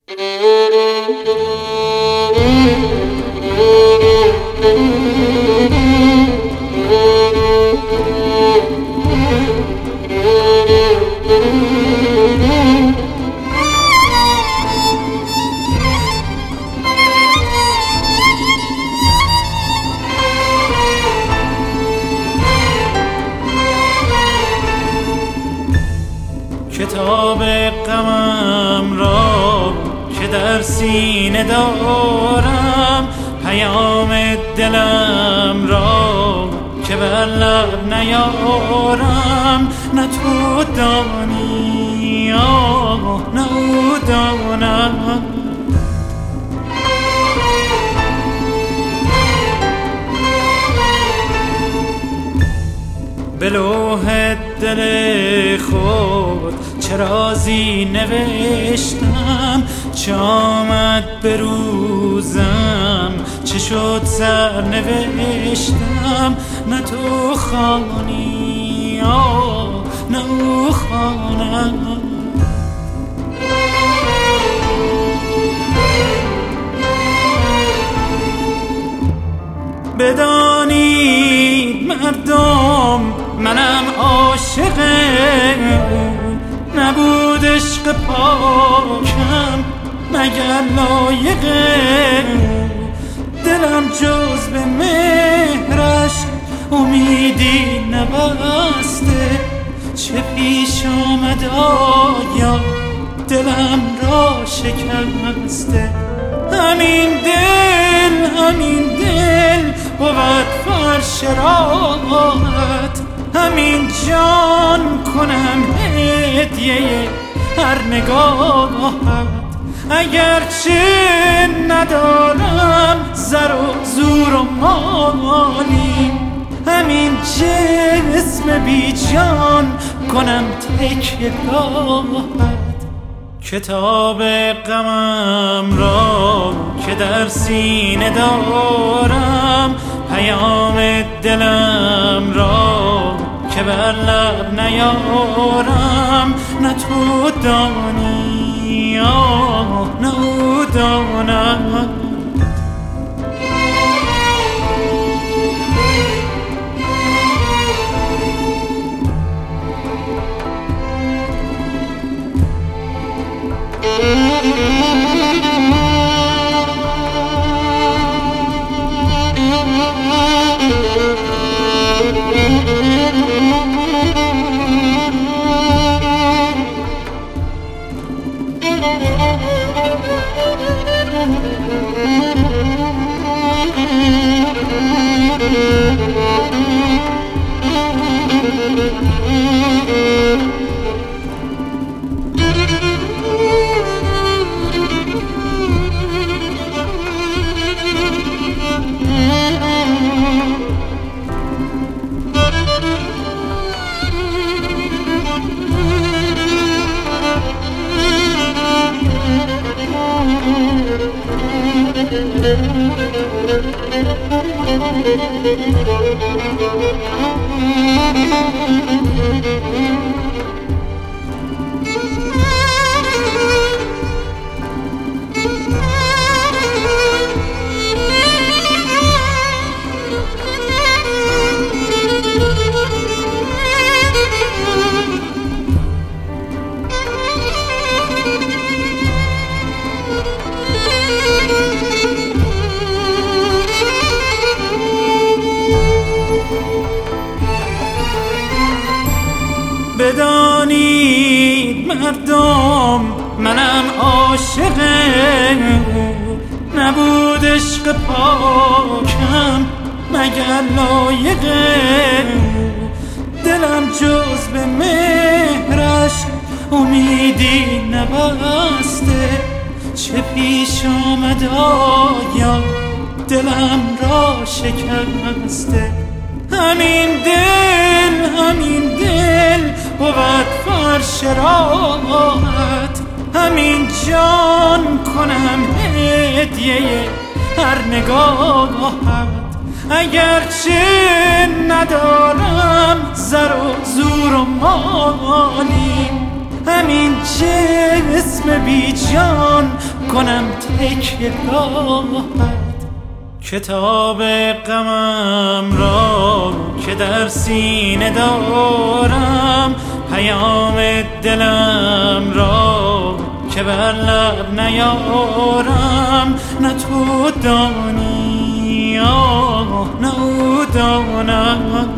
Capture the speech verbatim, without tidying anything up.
کتاب غمم را که در سینه دارم، پیام دلم را که بر لب نیارم. نه تو دانی آه نه او دانم، به لوح دل خود چه رازی نوشتم، چه آمد به روزم، چه شد سر نوشتم. نه تو خوانی آه نه او خوانم، بدانید مردم منم عاشق او، نبود عشق پاکم مگر لایق او. دلم جز به مهرش امیدی نبسته، چه پیش آمد آیا دلم را شکسته. همین دل همین دل بود فرش راحت، همین جان کنم هدیه هر نگاهت. اگرچه ندارم زر و زور و مالی، همین جسم بی جان کنم تکیه گاهت. کتاب غمم را که در سینه دارم، پیام دلم را که بر لب نیارم. نه تو دانی آه نه او دانم، بدانید مردم منم عاشق او، نبود عشق پاکم مگر لایق او. دلم جز به مهرش امیدی نبسته، چه پیش آمد آیا دلم را شکسته. همین دل همین دل بود فرش راحت، همین جان کنم هدیه هر نگاهت. اگرچه ندارم زر و زور و مالی، همین جسم بی جان کنم تکیه راحت. کتاب غمم را که در سینه دارم، پیام دلم را که بر لب نیارم. نه تو دانی آه نه او داند،